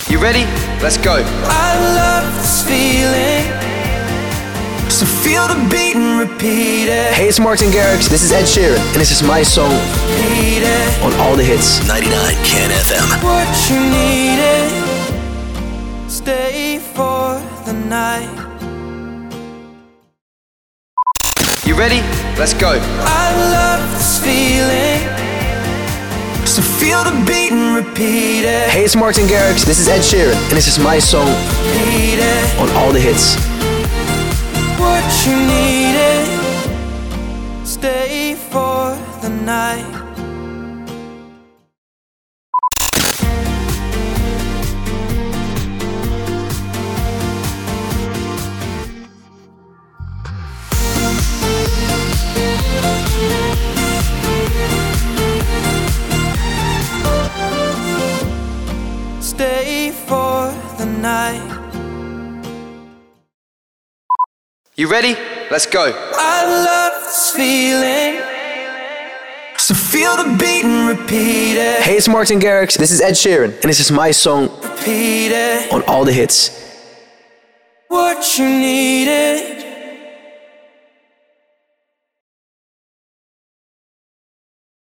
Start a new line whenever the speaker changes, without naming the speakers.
You ready? Let's go.
I love this feeling. So feel the beat and repeat it.
Hey, it's Martin Garrix. This is Ed Sheeran, and this is my song
Repeat it.
on all the hits.
99 Can FM.
What you needed. Stay for the night.
You ready? Let's go.
I love this feeling. So feel the beat and repeat it.
Hey, it's Martin Garrix. This is Ed Sheeran, and this is my song
Repeat it.
on all the hits.
What you needed. Stay for the night. Stay for the night.
You ready? Let's go.
I love this feeling. So feel the beat and repeat it.
Hey, it's Martin Garrix. This is Ed Sheeran, and this is my song
Repeat it.
on all the hits.
What you needed.